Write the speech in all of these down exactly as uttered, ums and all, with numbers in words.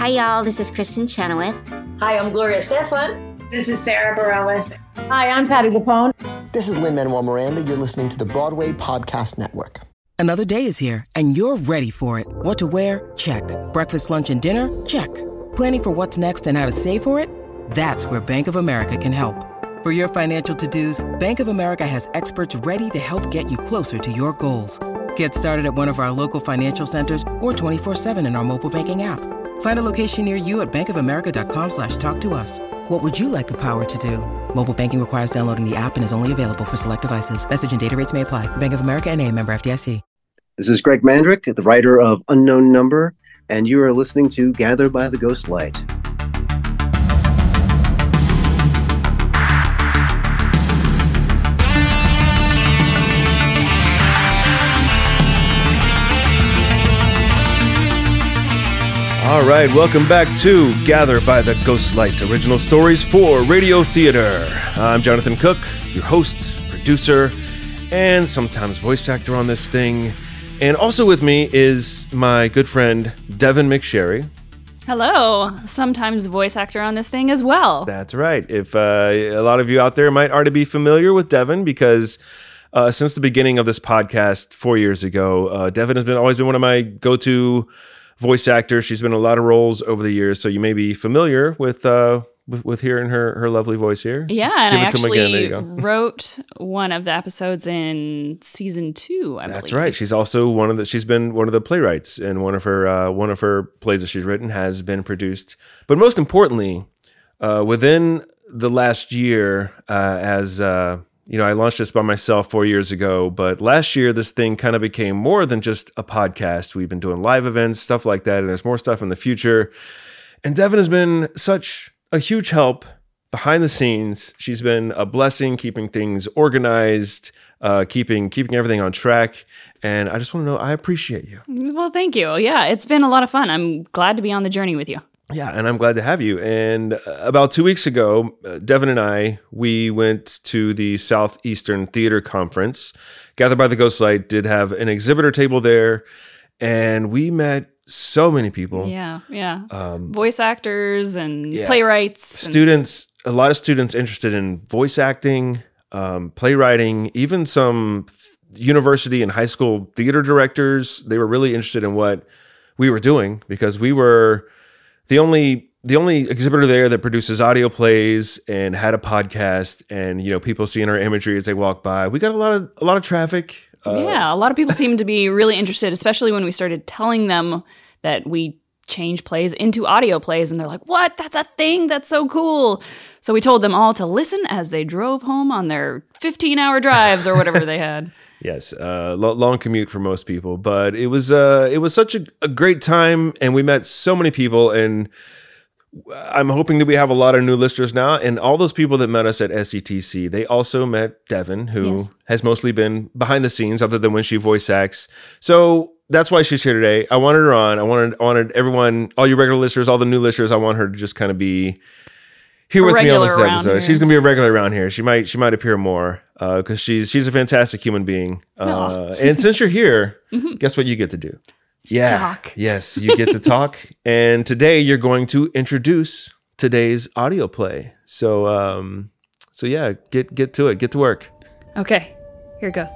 Hi, y'all. This is Kristen Chenoweth. Hi, I'm Gloria Estefan. This is Sarah Bareilles. Hi, I'm Patti LuPone. This is Lin-Manuel Miranda. You're listening to the Broadway Podcast Network. Another day is here, and you're ready for it. What to wear? Check. Breakfast, lunch, and dinner? Check. Planning for what's next and how to save for it? That's where Bank of America can help. For your financial to-dos, Bank of America has experts ready to help get you closer to your goals. Get started at one of our local financial centers or twenty-four seven in our mobile banking app. Find a location near you at bankofamerica.com slash talk to us. What would you like the power to do? Mobile banking requires downloading the app and is only available for select devices. Message and data rates may apply. Bank of America N A, member F D I C. This is Greg Mandrick, the writer of Unknown Number, and you are listening to Gathered by the Ghost Light. All right, welcome back to Gather by the Ghostlight, original stories for radio theater. I'm Jonathan Cook, your host, producer, and sometimes voice actor on this thing. And also with me is my good friend, Devin McSherry. Hello, sometimes voice actor on this thing as well. That's right. If uh, a lot of you out there might already be familiar with Devin because uh, since the beginning of this podcast four years ago, uh, Devin has been always been one of my go-to voice actor. She's been in a lot of roles over the years, so you may be familiar with uh, with, with hearing her her lovely voice here. Yeah, and Give I it to 'em again. There actually you go. wrote one of the episodes in season two. I That's believe. right. She's also one of the. She's been one of the playwrights, and one of her uh, one of her plays that she's written has been produced. But most importantly, uh, within the last year, uh, as uh, you know, I launched this by myself four years ago, but last year this thing kind of became more than just a podcast. We've been doing live events, stuff like that, and there's more stuff in the future. And Devin has been such a huge help behind the scenes. She's been a blessing, keeping things organized, uh, keeping keeping everything on track. And I just want to know, I appreciate you. Well, thank you. Yeah, it's been a lot of fun. I'm glad to be on the journey with you. Yeah, and I'm glad to have you. And uh, about two weeks ago, uh, Devin and I, we went to the Southeastern Theater Conference. Gathered by the Ghostlight did have an exhibitor table there, and we met so many people. Yeah, yeah. Um, Voice actors and yeah. playwrights. and- Students, a lot of students interested in voice acting, um, playwriting, even some th- university and high school theater directors. They were really interested in what we were doing because we were the only the only exhibitor there that produces audio plays and had a podcast, and you know, people seeing our imagery as they walk by. We got a lot of a lot of traffic. Uh, yeah, a lot of people seem to be really interested, especially when we started telling them that we change plays into audio plays, and they're like, "What? That's a thing? That's so cool!" So we told them all to listen as they drove home on their fifteen-hour drives or whatever they had. Yes, uh, lo- long commute for most people, but it was uh, it was such a, a great time, and we met so many people, and I'm hoping that we have a lot of new listeners now. And all those people that met us at S E T C, they also met Devin, who Yes. has mostly been behind the scenes, other than when she voice acts. So that's why she's here today. I wanted her on. I wanted I wanted everyone, all your regular listeners, all the new listeners. I want her to just kind of be here A with me on this regular around episode. here. She's gonna be a regular around here. She might she might appear more because uh, she's she's a fantastic human being. Uh, and since you're here, guess what you get to do? Yeah. Talk. Yes, you get to talk. And today you're going to introduce today's audio play. So um so yeah, get get to it. Get to work. Okay, here it goes.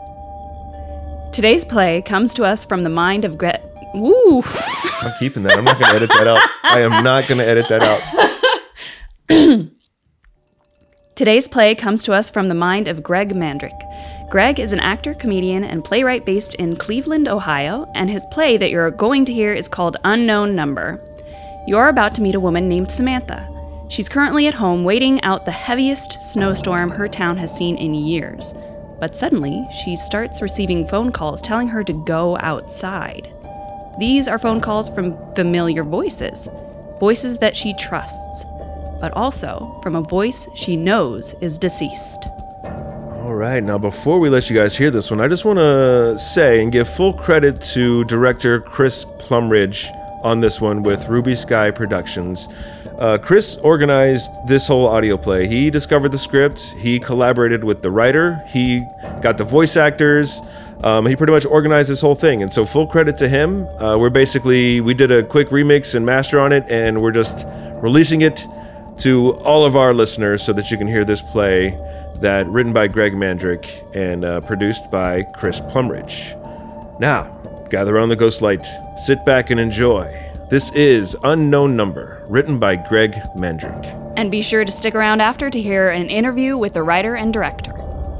Today's play comes to us from the mind of Gret. Woo! I'm keeping that. I'm not going to edit that out. I am not going to edit that out. Today's play comes to us from the mind of Greg Mandrick. Greg is an actor, comedian, and playwright based in Cleveland, Ohio, and his play that you're going to hear is called Unknown Number. You're about to meet a woman named Samantha. She's currently at home waiting out the heaviest snowstorm her town has seen in years. But suddenly, she starts receiving phone calls telling her to go outside. These are phone calls from familiar voices, voices that she trusts, but also from a voice she knows is deceased. All right. Now, before we let you guys hear this one, I just want to say and give full credit to director Chris Plumridge on this one with Ruby Sky Productions. Uh, Chris organized this whole audio play. He discovered the script. He collaborated with the writer. He got the voice actors. Um, he pretty much organized this whole thing, and so full credit to him. Uh, we're basically, we did a quick remix and master on it, and we're just releasing it to all of our listeners so that you can hear this play that written by Greg Mandrick and uh, produced by Chris Plumridge. Now, gather around the ghost light, sit back and enjoy. This is Unknown Number, written by Greg Mandrick. And be sure to stick around after to hear an interview with the writer and director.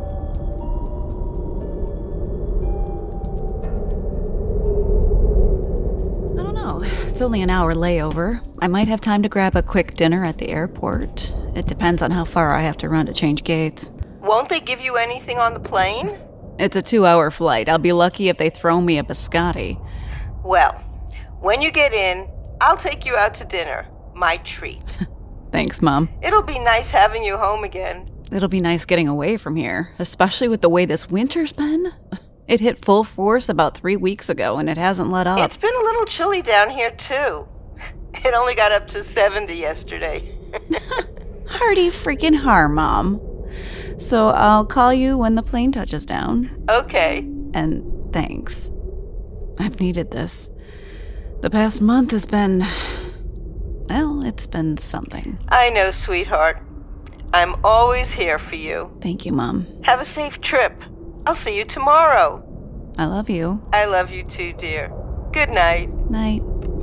I don't know. It's only an hour layover. I might have time to grab a quick dinner at the airport. It depends on how far I have to run to change gates. Won't they give you anything on the plane? It's a two-hour flight. I'll be lucky if they throw me a biscotti. Well, when you get in, I'll take you out to dinner. My treat. Thanks, Mom. It'll be nice having you home again. It'll be nice getting away from here, especially with the way this winter's been. It hit full force about three weeks ago, and it hasn't let up. It's been a little chilly down here, too. It only got up to seventy yesterday. Hardy freaking har, Mom. So I'll call you when the plane touches down. Okay. And thanks. I've needed this. The past month has been... well, it's been something. I know, sweetheart. I'm always here for you. Thank you, Mom. Have a safe trip. I'll see you tomorrow. I love you. I love you too, dear. Good night. Night.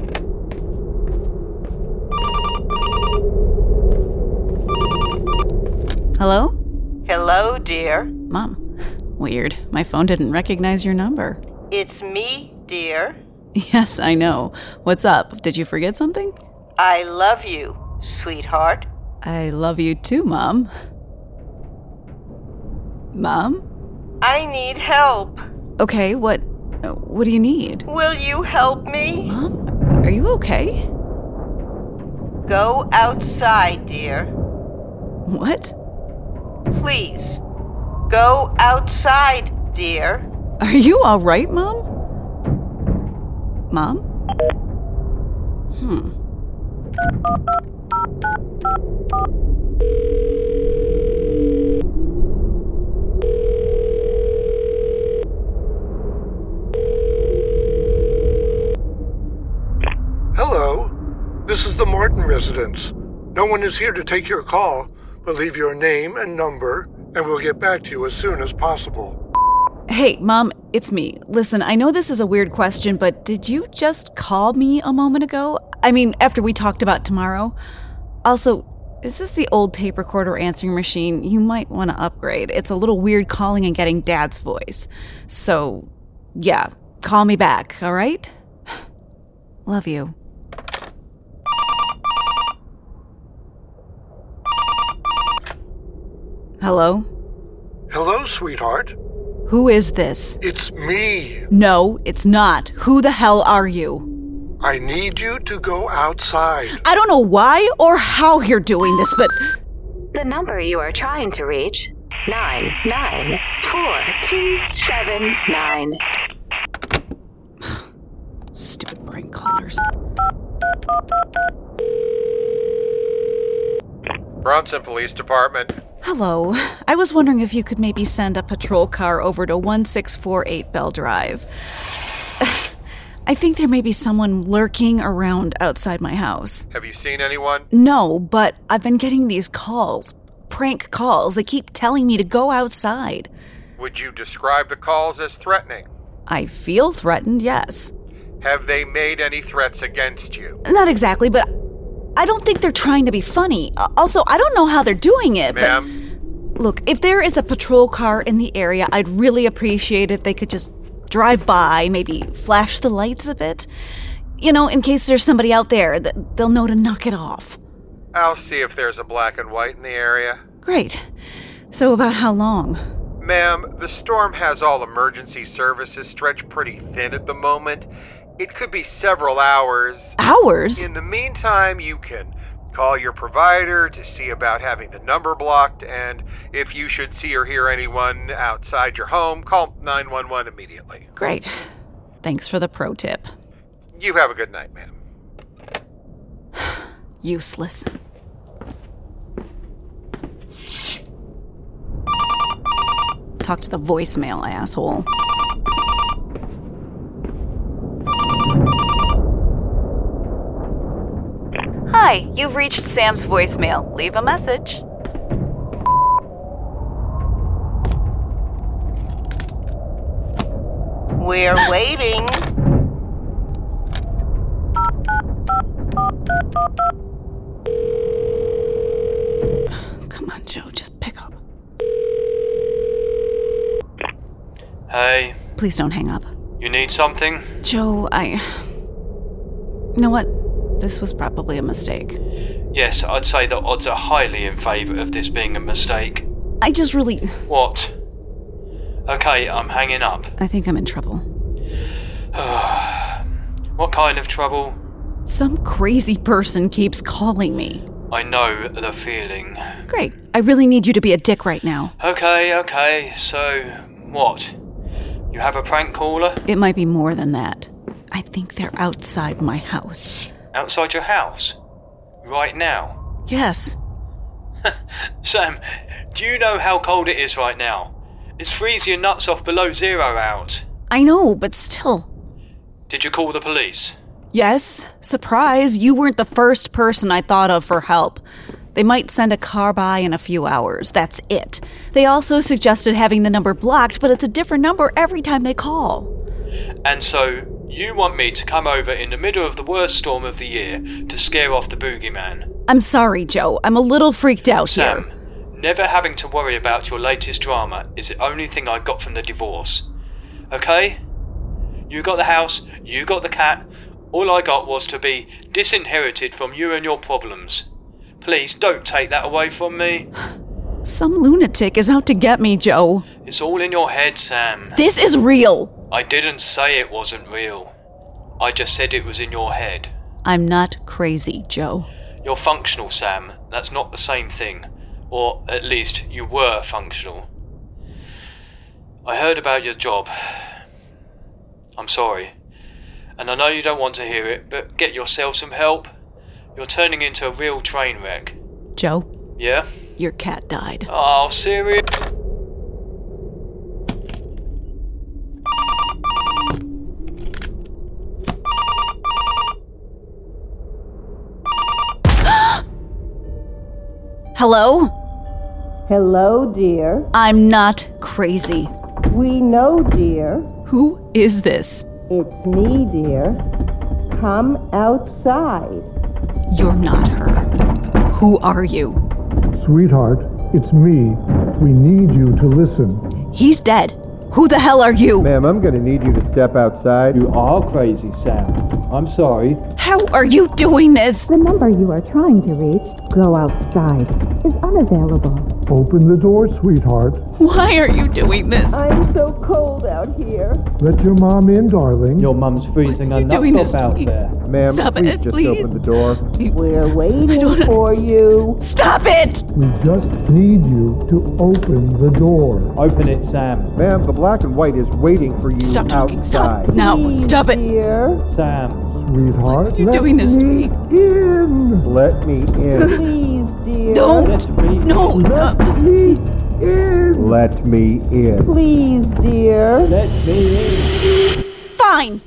Hello? Hello, dear. Mom. Weird. My phone didn't recognize your number. It's me, dear. Yes, I know. What's up? Did you forget something? I love you, sweetheart. I love you too, Mom. Mom? I need help. Okay, what what do you need? Will you help me? Mom, are you okay? Go outside, dear. What? Please. Go outside, dear. Are you all right, Mom? Mom? Hmm. Hello. This is the Martin residence. No one is here to take your call, but leave your name and number, and we'll get back to you as soon as possible. Hey, Mom, it's me. Listen, I know this is a weird question, but did you just call me a moment ago? I mean, after we talked about tomorrow? Also, is this the old tape recorder answering machine? You might want to upgrade. It's a little weird calling and getting Dad's voice. So, yeah, call me back, all right? Love you. Hello? Hello, sweetheart. Who is this? It's me. No, it's not. Who the hell are you? I need you to go outside. I don't know why or how you're doing this, but... The number you are trying to reach, nine nine four two seven nine. Stupid prank callers. Bronson Police Department. Hello. I was wondering if you could maybe send a patrol car over to one six four eight Bell Drive. I think there may be someone lurking around outside my house. Have you seen anyone? No, but I've been getting these calls. Prank calls. They keep telling me to go outside. Would you describe the calls as threatening? I feel threatened, yes. Have they made any threats against you? Not exactly, but I don't think they're trying to be funny. Also, I don't know how they're doing it, Ma'am? but... Look, if there is a patrol car in the area, I'd really appreciate it if they could just drive by, maybe flash the lights a bit. You know, in case there's somebody out there, that they'll know to knock it off. I'll see if there's a black and white in the area. Great. So about how long? Ma'am, the storm has all emergency services stretched pretty thin at the moment. It could be several hours. Hours? In the meantime, you can call your provider to see about having the number blocked, and if you should see or hear anyone outside your home, call nine one one immediately. Great. Thanks for the pro tip. You have a good night, ma'am. Useless. Talk to the voicemail, asshole. Hi, you've reached Sam's voicemail. Leave a message. We're waiting. Come on, Joe, just pick up. Hey. Please don't hang up. You need something? Joe, I... You know what? This was probably a mistake. Yes, I'd say the odds are highly in favour of this being a mistake. I just really... What? Okay, I'm hanging up. I think I'm in trouble. What kind of trouble? Some crazy person keeps calling me. I know the feeling. Great. I really need you to be a dick right now. Okay, okay, so what? You have a prank caller? It might be more than that. I think they're outside my house. Outside your house? Right now? Yes. Sam, do you know how cold it is right now? It's freezing your nuts off below zero out. I know, but still. Did you call the police? Yes. Surprise, you weren't the first person I thought of for help. They might send a car by in a few hours. That's it. They also suggested having the number blocked, but it's a different number every time they call. And so, you want me to come over in the middle of the worst storm of the year to scare off the boogeyman? I'm sorry, Joe. I'm a little freaked out Sam, here. Never having to worry about your latest drama is the only thing I got from the divorce. Okay? You got the house, you got the cat. All I got was to be disinherited from you and your problems. Please don't take that away from me. Some lunatic is out to get me, Joe. It's all in your head, Sam. This is real. I didn't say it wasn't real. I just said it was in your head. I'm not crazy, Joe. You're functional, Sam. That's not the same thing. Or at least you were functional. I heard about your job. I'm sorry. And I know you don't want to hear it, but get yourself some help. You're turning into a real train wreck. Joe? Yeah? Your cat died. Oh, serious? Hello? Hello, dear. I'm not crazy. We know, dear. Who is this? It's me, dear. Come outside. You're not her. Who are you? Sweetheart, it's me. We need you to listen. He's dead. Who the hell are you? Ma'am, I'm gonna need you to step outside. You are crazy, Sam. I'm sorry. How are you doing this? The number you are trying to reach, go outside, is unavailable. Open the door, sweetheart. Why are you doing this? I'm so cold out here. Let your mom in, darling. Your mum's freezing her nuts off out there. Ma'am, Stop please it, just please. open the door. We're waiting for you. Stop it! We just need you to open the door. Open it, Sam. Ma'am, the black and white is waiting for you Stop talking. outside. Stop. Now, Please, stop it. Dear. Sam. Sweetheart, You're let doing this to me me. in. Let me in. Please, dear. Don't. No. Let uh, me in. Let me in. Please, dear. Let me in. Fine.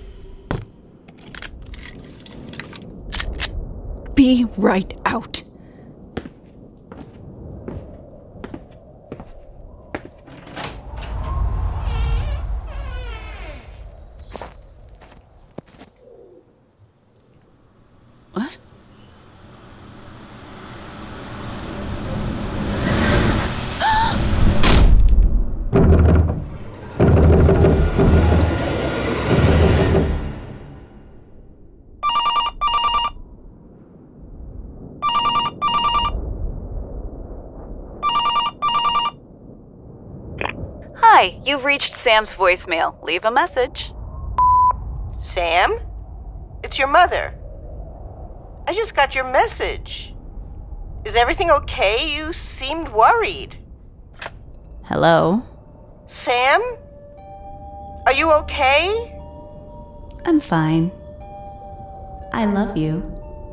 Be right out. What? Hi, you've reached Sam's voicemail. Leave a message. Sam? It's your mother. I just got your message. Is everything okay? You seemed worried. Hello? Sam? Are you okay? I'm fine. I love you.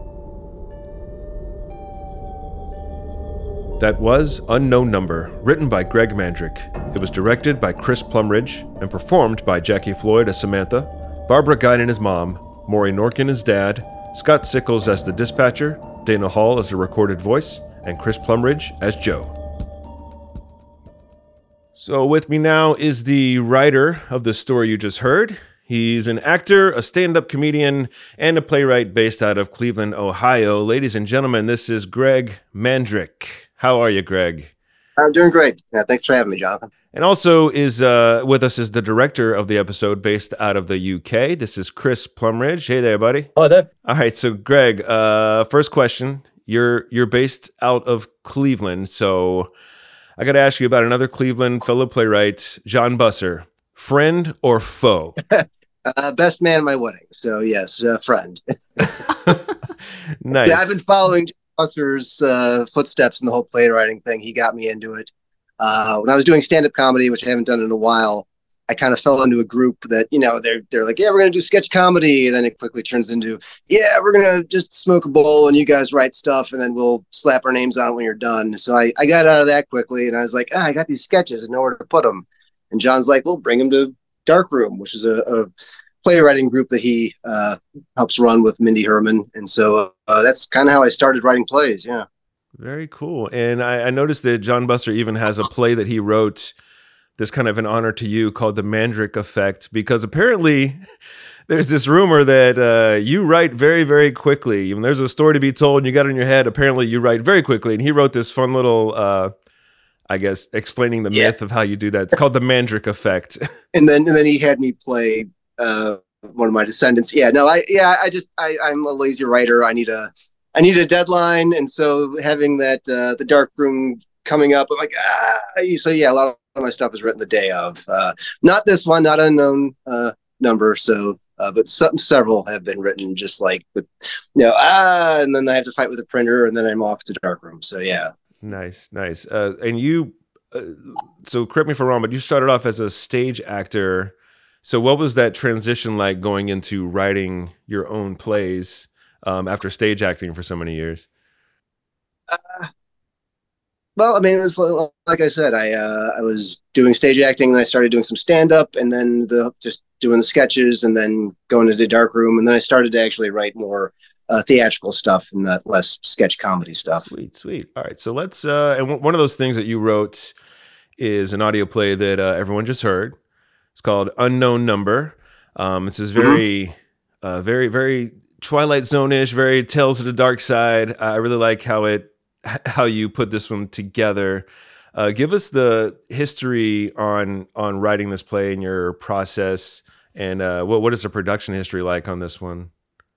That was Unknown Number, written by Greg Mandrick. It was directed by Chris Plumridge and performed by Jackie Floyd as Samantha, Barbara Guinan as Mom, Maury Norkin as Dad, Scott Sickles as the dispatcher, Dana Hall as the recorded voice, and Chris Plumridge as Joe. So with me now is the writer of the story you just heard. He's an actor, a stand-up comedian, and a playwright based out of Cleveland, Ohio. Ladies and gentlemen, this is Greg Mandryk. How are you, Greg? I'm doing great. Yeah, thanks for having me, Jonathan. And also is uh, with us is the director of the episode based out of the U K. This is Chris Plumridge. Hey there, buddy. Hi there. All right, so Greg, uh, first question. You're you're based out of Cleveland, so I got to ask you about another Cleveland fellow playwright, John Busser. Friend or foe? uh, best man at my wedding. So yes, uh, friend. Nice. Yeah, I've been following Busser's uh, footsteps in the whole playwriting thing. He got me into it. Uh, when I was doing stand-up comedy, which I haven't done in a while, I kind of fell into a group that, you know, they're they're like, yeah, we're going to do sketch comedy. And then it quickly turns into, yeah, we're going to just smoke a bowl and you guys write stuff and then we'll slap our names on it when you're done. So I, I got out of that quickly and I was like, ah, I got these sketches and nowhere to put them. And John's like, well, bring them to Darkroom, which is a, a playwriting group that he uh, helps run with Mindy Herman. And so uh, that's kind of how I started writing plays. Yeah. Very cool. And I, I noticed that John Busser even has a play that he wrote this kind of an honor to you called The Mandryk Effect, because apparently there's this rumor that uh, you write very, very quickly. When there's a story to be told and you got it in your head, apparently you write very quickly. And he wrote this fun little, uh, I guess, explaining the yeah. myth of how you do that. It's called The Mandryk Effect. And then and then he had me play uh, one of my descendants. Yeah, no, I yeah, I just I, I'm a lazy writer. I need a I need a deadline, and so having that uh, the Darkroom coming up, I'm like, ah. So yeah, a lot of my stuff is written the day of. Uh, not this one, not unknown uh, number. So, uh, but some several have been written just like with, you know, ah, and then I have to fight with the printer, and then I'm off to Darkroom. So yeah. Nice, nice. Uh, and you, uh, so correct me if I'm wrong, but you started off as a stage actor. So what was that transition like going into writing your own plays? Um, after stage acting for so many years? Uh, well, I mean, it was like I said, I uh, I was doing stage acting, and I started doing some stand up, and then the just doing the sketches, and then going to the Darkroom, and then I started to actually write more uh, theatrical stuff and that less sketch comedy stuff. Sweet, sweet. All right, so let's. Uh, and w- one of those things that you wrote is an audio play that uh, everyone just heard. It's called Unknown Number. Um, this is very, mm-hmm. uh, very, very. Twilight Zone-ish, very Tales of the Dark Side. Uh, I really like how it, how you put this one together. Uh, give us the history on on writing this play and your process, and uh, what what is the production history like on this one?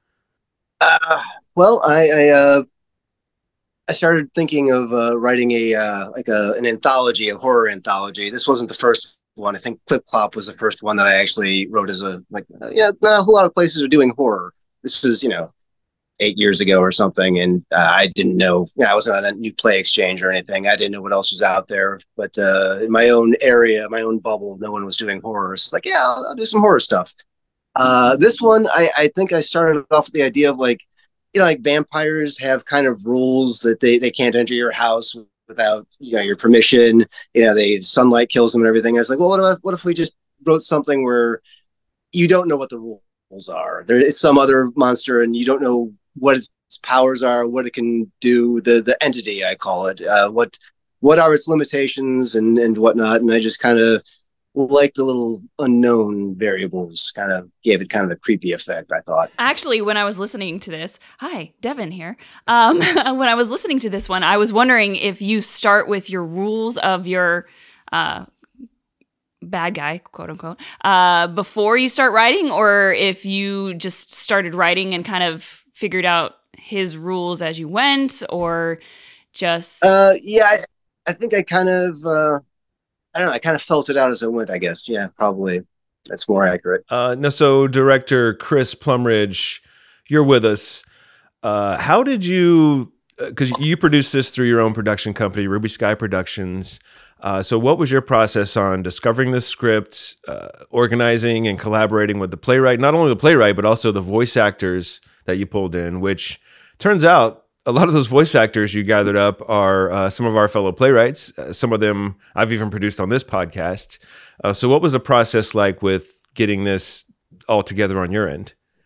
Uh, well, I I, uh, I started thinking of uh, writing a uh, like a an anthology, a horror anthology. This wasn't the first one. I think Clip Clop was the first one that I actually wrote as a like. Uh, yeah, not a whole lot of places are doing horror. This was, you know, eight years ago or something, and uh, I didn't know. You know, I wasn't on a new play exchange or anything. I didn't know what else was out there. But uh, in my own area, my own bubble, no one was doing horror. It's like, yeah, I'll, I'll do some horror stuff. Uh, this one, I, I think I started off with the idea of like, you know, like vampires have kind of rules that they, they can't enter your house without, you know, your permission. You know, they sunlight kills them and everything. I was like, well, what if what if we just wrote something where you don't know what the rules are? There is some other monster and you don't know what its powers are, what it can do, the the entity, I call it, uh, what what are its limitations and and whatnot. And I just kind of like the little unknown variables, kind of gave it kind of a creepy effect, I thought. Actually, when I was listening to this, hi, Devin here. Um, when I was listening to this one, I was wondering if you start with your rules of your uh bad guy, quote unquote, uh, before you start writing, or if you just started writing and kind of figured out his rules as you went, or just... Uh, yeah, I, I think I kind of, uh, I don't know, I kind of felt it out as I went, I guess. Yeah, probably. That's more accurate. Uh, no, so director Chris Plumridge, you're with us. Uh, how did you, because you produced this through your own production company, Ruby Sky Productions. Uh, so what was your process on discovering this script, uh, organizing and collaborating with the playwright, not only the playwright, but also the voice actors that you pulled in, which turns out a lot of those voice actors you gathered up are uh, some of our fellow playwrights. Uh, some of them I've even produced on this podcast. Uh, so what was the process like with getting this all together on your end?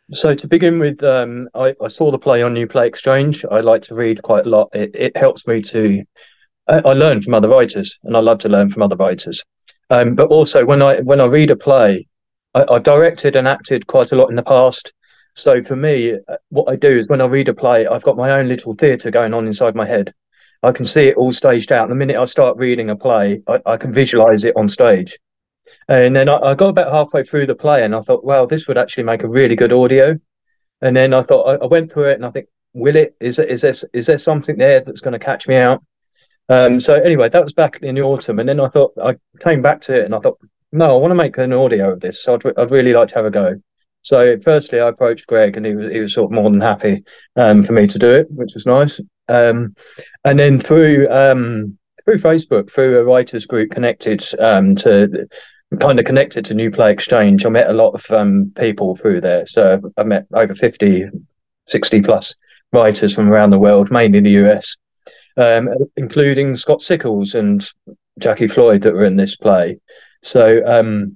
So to begin with, um, I, I saw the play on New Play Exchange. I like to read quite a lot. It, it helps me to, I, I learn from other writers, and I love to learn from other writers. Um, but also when I when I read a play, I, I've directed and acted quite a lot in the past. So for me, what I do is when I read a play, I've got my own little theatre going on inside my head. I can see it all staged out. The minute I start reading a play, I, I can visualise it on stage. And then I, I got about halfway through the play and I thought, well, this would actually make a really good audio. And then I thought, I, I went through it and I think, will it? Is, it, is, there, is there something there that's going to catch me out? Um, so anyway, that was back in the autumn. And then I thought, I came back to it and I thought, no, I want to make an audio of this. So I'd, I'd really like to have a go. So firstly, I approached Greg and he was, he was sort of more than happy um, for me to do it, which was nice. Um, and then through um, through Facebook, through a writers group connected um, to... kind of connected to New Play Exchange. I met a lot of um, people through there. So I met over fifty, sixty plus writers from around the world, mainly the U S, um, including Scott Sickles and Jackie Floyd that were in this play. So um,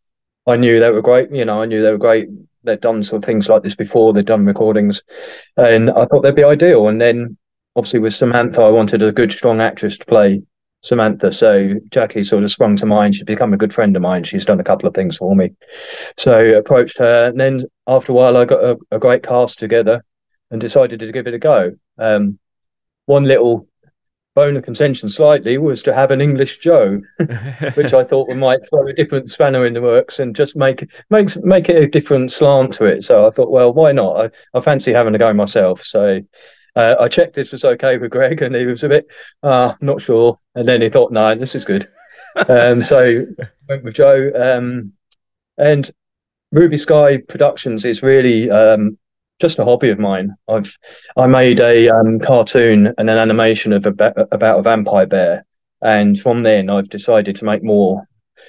I knew they were great. You know, I knew they were great. They'd done sort of things like this before. They'd done recordings. And I thought they'd be ideal. And then obviously with Samantha, I wanted a good, strong actress to play Samantha. So Jackie sort of sprung to mind. She's become a good friend of mine. She's done a couple of things for me. So I approached her. And then after a while, I got a, a great cast together and decided to give it a go. Um, one little bone of contention slightly was to have an English Joe, which I thought we might throw a different spanner in the works and just make, make, make it a different slant to it. So I thought, well, why not? I, I fancy having a go myself. So Uh, I checked this was okay with Greg, and he was a bit, uh, not sure. And then he thought, no, this is good. um, so went with Joe. Um, and Ruby Sky Productions is really um, just a hobby of mine. I've I made a um, cartoon and an animation of a, about a vampire bear, and from then I've decided to make more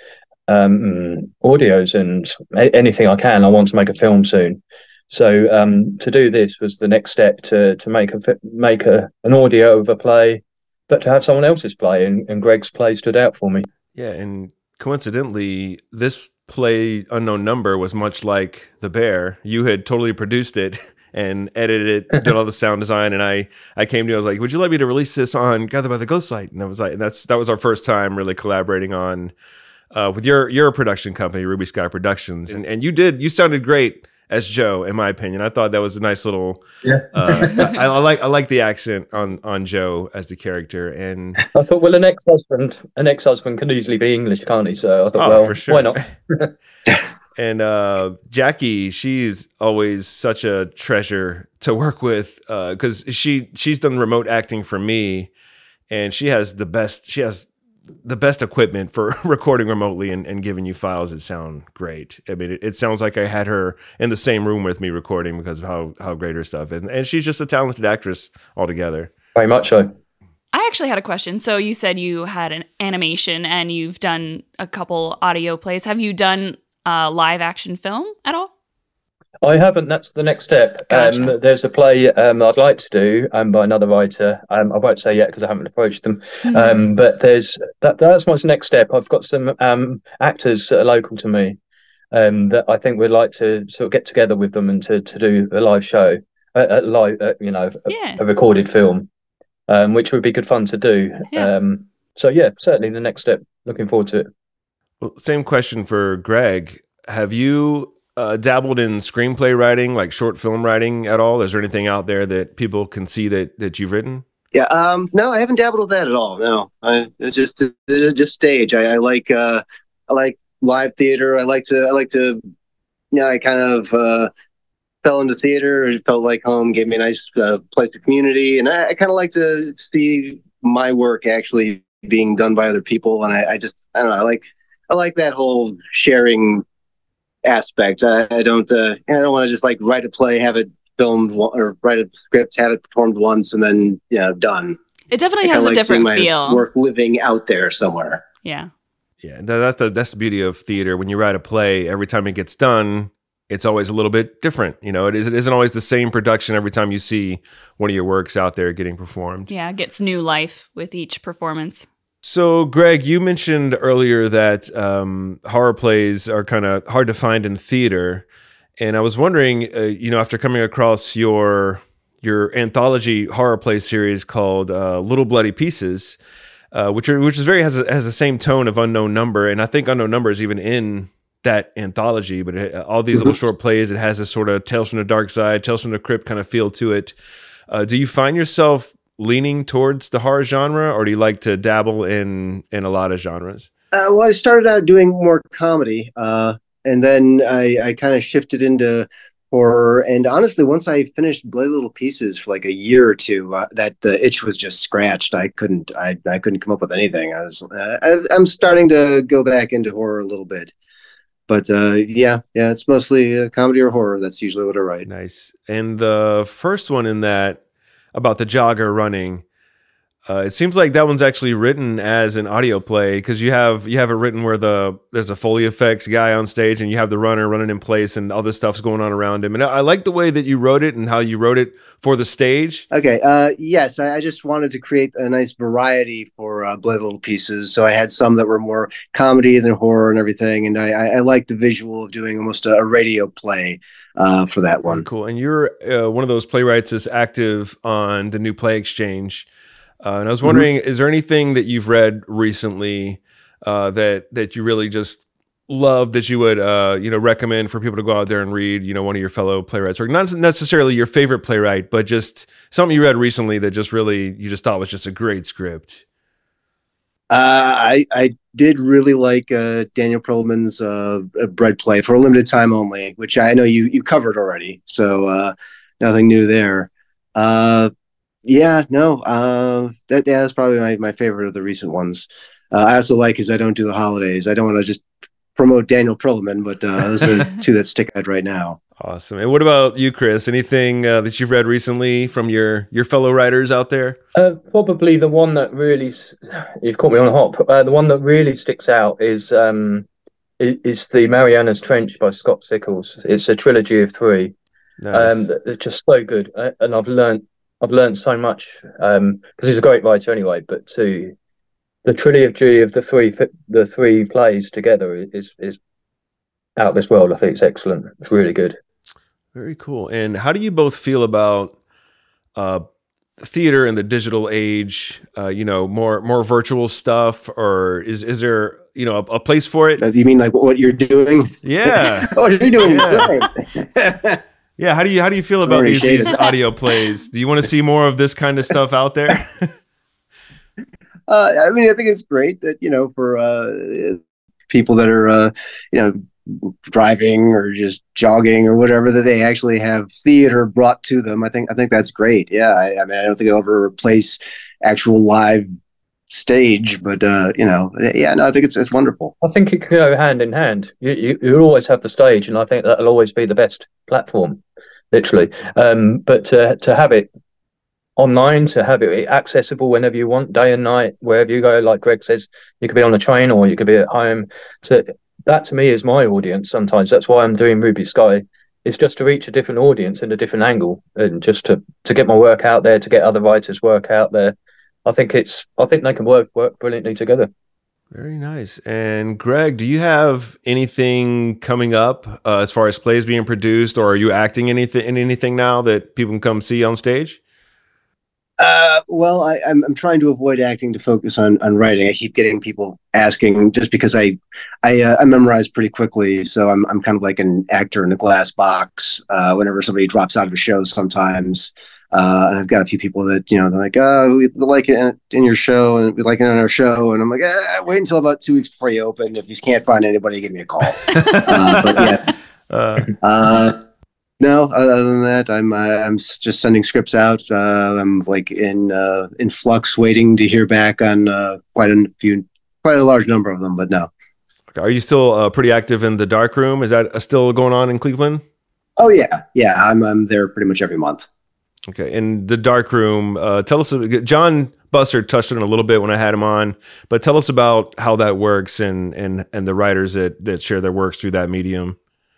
um, audios and a- anything I can. I want to make a film soon. So um, to do this was the next step to to make a make a an audio of a play, but to have someone else's play, and, and Greg's play stood out for me. Yeah, and coincidentally, this play Unknown Number was much like The Bear. You had totally produced it and edited it, did all the sound design, and I I came to you. I was like, "Would you like me to release this on Gathered by the Ghostlight?" And I was like, and "That's that was our first time really collaborating on uh, with your your production company, Ruby Sky Productions." And and you did you sounded great as Joe, in my opinion. I thought that was a nice little. Yeah. uh, I, I like I like the accent on on Joe as the character, and I thought, well, an ex-husband, an ex-husband can easily be English, can't he? So I thought, oh, well, for sure. why not? And uh, Jackie, she's always such a treasure to work with because uh, she she's done remote acting for me, and she has the best. She has. the best equipment for recording remotely and, and giving you files that sound great. I mean, it, it sounds like I had her in the same room with me recording because of how, how great her stuff is. And she's just a talented actress altogether. Very much so. I actually had a question. So you said you had an animation and you've done a couple audio plays. Have you done a live action film at all? I haven't. That's the next step. Gotcha. Um, there's a play um, I'd like to do um, by another writer. Um, I won't say yet because I haven't approached them. Mm-hmm. Um, but there's that. That's my next step. I've got some um, actors that are local to me um, that I think we'd like to sort of get together with them and to, to do a live show, a, a live, uh, you know, a, yeah. a recorded film, um, which would be good fun to do. Yeah. Um, so yeah, certainly the next step. Looking forward to it. Well, same question for Greg. Have you Uh, dabbled in screenplay writing, like short film writing at all? Is there anything out there that people can see that that you've written? Yeah, um, no, I haven't dabbled with that at all. No, I it's just it's just stage. I, I like uh, I like live theater. I like to I like to. Yeah, I kind of uh, fell into theater. It felt like home. Gave me a nice uh, place of community, and I, I kind of like to see my work actually being done by other people. And I, I just I don't know. I like I like that whole sharing aspect. I, I don't. Uh, I don't want to just like write a play, have it filmed, or write a script, have it performed once, and then you know done. It definitely I has a like different my feel. Work living out there somewhere. Yeah. Yeah, that, that's the that's the beauty of theater. When you write a play, every time it gets done, it's always a little bit different. You know, it, is, it isn't always the same production every time you see one of your works out there getting performed. Yeah, it gets new life with each performance. So, Greg, you mentioned earlier that um, horror plays are kind of hard to find in theater. And I was wondering, uh, you know, after coming across your your anthology horror play series called uh, Little Bloody Pieces, uh, which are, which is very has a, has the same tone of Unknown Number, and I think Unknown Number is even in that anthology. But it, all these little short plays, it has this sort of Tales from the Dark Side, Tales from the Crypt kind of feel to it. Uh, do you find yourself leaning towards the horror genre, or do you like to dabble in in a lot of genres? Uh, well, I started out doing more comedy, uh, and then I, I kind of shifted into horror. And honestly, once I finished Bloody Little Pieces for like a year or two, uh, that the itch was just scratched. I couldn't, I, I couldn't come up with anything. I was, uh, I, I'm starting to go back into horror a little bit, but uh, yeah, yeah, it's mostly uh, comedy or horror. That's usually what I write. Nice. And the first one in that about the jogger running. Uh, it seems like that one's actually written as an audio play because you have you have it written where the there's a Foley effects guy on stage and you have the runner running in place and all this stuff's going on around him. And I, I like the way that you wrote it and how you wrote it for the stage. Okay. Uh, yes, I, I just wanted to create a nice variety for uh, Bloody Little Pieces. So I had some that were more comedy than horror and everything. And I, I, I like the visual of doing almost a, a radio play uh, for that one. Cool. And you're uh, one of those playwrights that's active on the New Play Exchange. Uh, and I was wondering, mm-hmm. is there anything that you've read recently uh, that that you really just love that you would uh, you know recommend for people to go out there and read? You know, one of your fellow playwrights, or not necessarily your favorite playwright, but just something you read recently that just really you just thought was just a great script. Uh, I I did really like uh, Daniel Perlman's uh, Bread Play for a limited time only, which I know you you covered already, so uh, nothing new there. Uh, Yeah, no, uh, that yeah, that's probably my, my favorite of the recent ones. Uh, I also like is I don't do the holidays. I don't want to just promote Daniel Perlman, but uh, those are the two that stick out right now. Awesome. And what about you, Chris? Anything uh, that you've read recently from your your fellow writers out there? Uh, probably the one that really you've caught me on a hop. Uh, the one that really sticks out is um, is the Mariana's Trench by Scott Sickles. It's a trilogy of three. Nice. Um, it's just so good, uh, and I've learned. I've learned so much because um, he's a great writer anyway. But to the trilogy of the three the three plays together is is out of this world. I think it's excellent. It's really good. Very cool. And how do you both feel about uh, theater in the digital age? Uh, you know, more more virtual stuff, or is is there you know a, a place for it? Uh, you mean like what you're doing? Yeah. What you're doing is great. Yeah, how do you how do you feel about these, these audio plays? Do you want to see more of this kind of stuff out there? uh, I mean, I think it's great that you know for uh, people that are uh, you know driving or just jogging or whatever that they actually have theater brought to them. I think I think that's great. Yeah, I, I mean, I don't think it'll ever replace actual live stage, but uh, you know, yeah, no, I think it's it's wonderful. I think it can go hand in hand. You you you'll always have the stage, and I think that'll always be the best platform. Literally, um, but to to have it online, to have it accessible whenever you want, day and night, wherever you go. Like Greg says, you could be on a train or you could be at home. So that to me is my audience. Sometimes that's why I'm doing Ruby Sky. It's just to reach a different audience in a different angle, and just to to get my work out there, to get other writers' work out there. I think it's I think they can work work brilliantly together. Very nice. And Greg, do you have anything coming up uh, as far as plays being produced, or are you acting anything in anything now that people can come see on stage? Uh, well, I, I'm I'm trying to avoid acting to focus on, on writing. I keep getting people asking just because I I, uh, I memorize pretty quickly, so I'm I'm kind of like an actor in a glass box. Uh, whenever somebody drops out of a show, sometimes. Uh, and I've got a few people that, you know, they're like, oh, we like it in, in your show and we like it on our show. And I'm like, eh, wait until about two weeks before you open. If you can't find anybody, give me a call. uh, but yeah. Uh, uh, no, other than that, I'm, uh, I'm just sending scripts out. Uh, I'm like in, uh, in flux waiting to hear back on, uh, quite a few, quite a large number of them, but no. Are you still uh, pretty active in the dark room? Is that uh, still going on in Cleveland? Oh yeah. Yeah. I'm, I'm there pretty much every month. Okay, in the dark room, uh, tell us. John Buster touched on it a little bit when I had him on, but tell us about how that works and and and the writers that that share their works through that medium.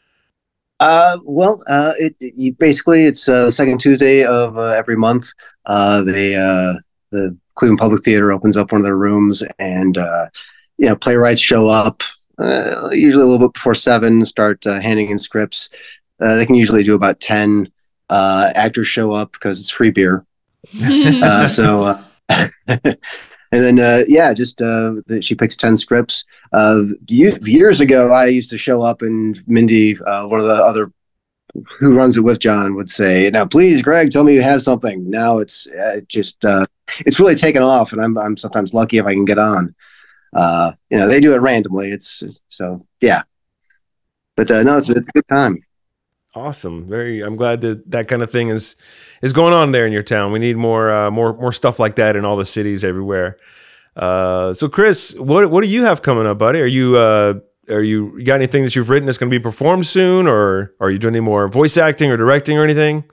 Uh, well, uh, it, it you, basically it's uh, the second Tuesday of uh, every month. Uh, they uh, the Cleveland Public Theater opens up one of their rooms, and uh, you know, playwrights show up uh, usually a little bit before seven, start uh, handing in scripts. Uh, they can usually do about ten. Uh, actors show up because it's free beer. uh, so, uh, and then, uh, yeah, just uh, the, she picks ten scripts. Uh, years ago, I used to show up and Mindy, uh, one of the other who runs it with John, would say, now, please, Greg, tell me you have something. Now it's uh, just, uh, it's really taken off, and I'm, I'm sometimes lucky if I can get on. Uh, you know, they do it randomly. It's so, yeah. But uh, no, it's, it's a good time. Awesome. Very, I'm glad that that kind of thing is, is going on there in your town. We need more, uh, more, more stuff like that in all the cities everywhere. Uh, so Chris, what, what do you have coming up, buddy? Are you, uh, are you, you got anything that you've written that's going to be performed soon, or are you doing any more voice acting or directing or anything?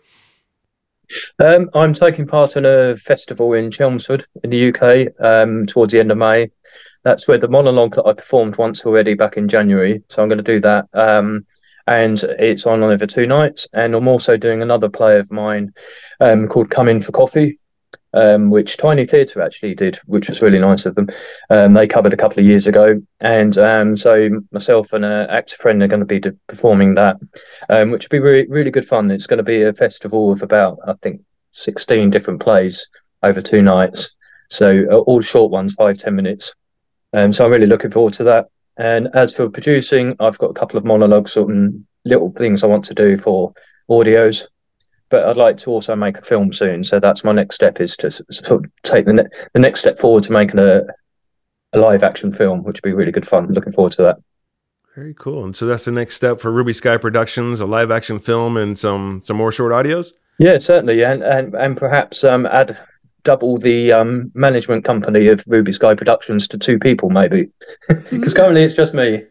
Um, I'm taking part in a festival in Chelmsford in the U K, um, towards the end of May. That's where the monologue that I performed once already back in January. So I'm going to do that. Um, And it's on over two nights. And I'm also doing another play of mine um, called Come In for Coffee, um, which Tiny Theatre actually did, which was really nice of them. Um, they covered a couple of years ago. And um, so myself and an actor friend are going to be de- performing that, um, which will be really, really good fun. It's going to be a festival of about, I think, sixteen different plays over two nights. So uh, all short ones, five, ten minutes. Um, so I'm really looking forward to that. And as for producing, I've got a couple of monologues and little things I want to do for audios, but I'd like to also make a film soon. So that's my next step, is to sort of take the, ne- the next step forward to making a, a live action film, which would be really good fun. Looking forward to that. Very cool. And so that's the next step for Ruby Sky Productions, a live action film and some, some more short audios? Yeah, certainly. And, and, and perhaps um, add double the um, management company of Ruby Sky Productions to two people, maybe, because currently it's just me.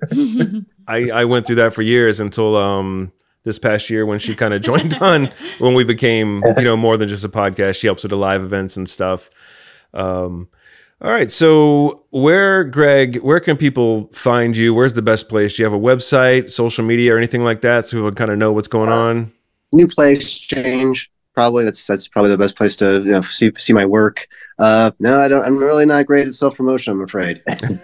I, I went through that for years until um, this past year when she kind of joined on, when we became, you know, more than just a podcast. She helps with the live events and stuff. Um, all right. So where, Greg, where can people find you? Where's the best place? Do you have a website, social media, or anything like that, so people kind of know what's going on? New Play Exchange. Probably that's that's probably the best place to, you know, see see my work. Uh, no, I don't. I'm really not great at self promotion, I'm afraid.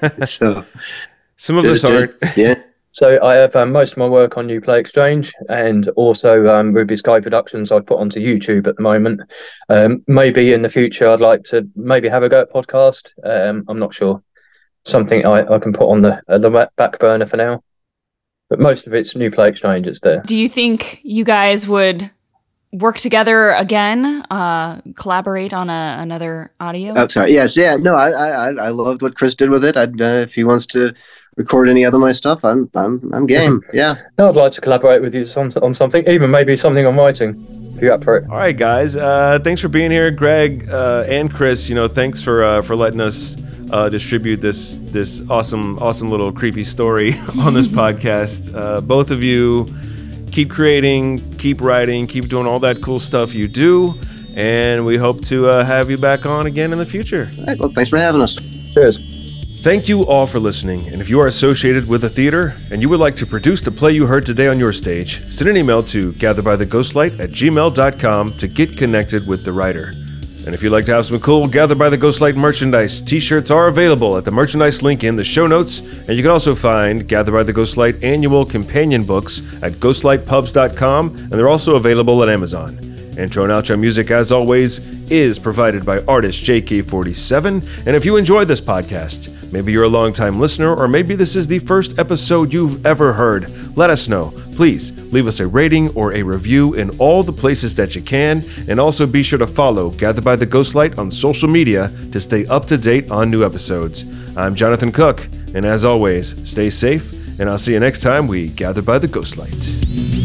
So some of us aren't. Yeah. So I have um, most of my work on New Play Exchange, and also um, Ruby Sky Productions I've put onto YouTube at the moment. Um, maybe in the future I'd like to maybe have a go at podcast. Um, I'm not sure. Something I, I can put on the uh, the back burner for now. But most of it's New Play Exchange. It's there. Do you think you guys would work together again, uh, collaborate on a, another audio? Oh, sorry. Yes. Yeah. No, I, I, I loved what Chris did with it. I'd, uh, if he wants to record any other of my stuff, I'm, I'm, I'm game. Yeah. No, I'd like to collaborate with you on, on something, even maybe something I'm writing, if you're up for it. All right, guys. Uh, thanks for being here, Greg uh, and Chris. You know, thanks for uh, for letting us uh, distribute this this awesome, awesome little creepy story on this podcast. Uh, both of you, keep creating, keep writing, keep doing all that cool stuff you do, and we hope to uh, have you back on again in the future. All right, well, thanks for having us. Cheers. Thank you all for listening, and if you are associated with a theater and you would like to produce the play you heard today on your stage, send an email to gatherbytheghostlight at gmail dot com to get connected with the writer. And if you'd like to have some cool Gather by the Ghostlight merchandise, t-shirts are available at the merchandise link in the show notes, and you can also find Gather by the Ghostlight annual companion books at ghostlight pubs dot com, and they're also available at Amazon. Intro and outro music, as always, is provided by artist J K forty-seven, and if you enjoyed this podcast, maybe you're a longtime listener, or maybe this is the first episode you've ever heard, let us know. Please leave us a rating or a review in all the places that you can, and also be sure to follow Gather by the Ghostlight on social media to stay up to date on new episodes. I'm Jonathan Cook, and as always, stay safe, and I'll see you next time we Gather by the Ghostlight.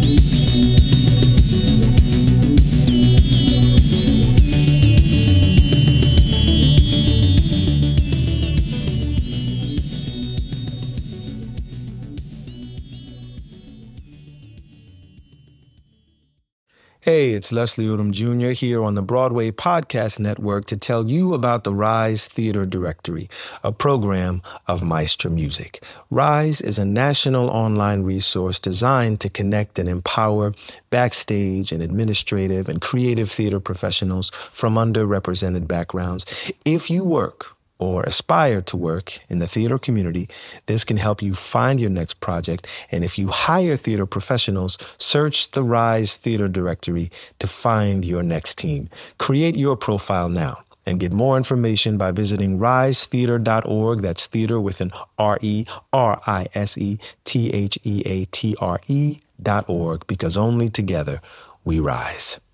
Hey, it's Leslie Odom Junior here on the Broadway Podcast Network to tell you about the Rise Theater Directory, a program of Maestro Music. Rise is a national online resource designed to connect and empower backstage and administrative and creative theater professionals from underrepresented backgrounds. If you work or aspire to work in the theater community, this can help you find your next project. And if you hire theater professionals, search the Rise Theater Directory to find your next team. Create your profile now and get more information by visiting rise theater dot org. That's theater with an R E R I S E T H E A T R E dot org, because only together we rise.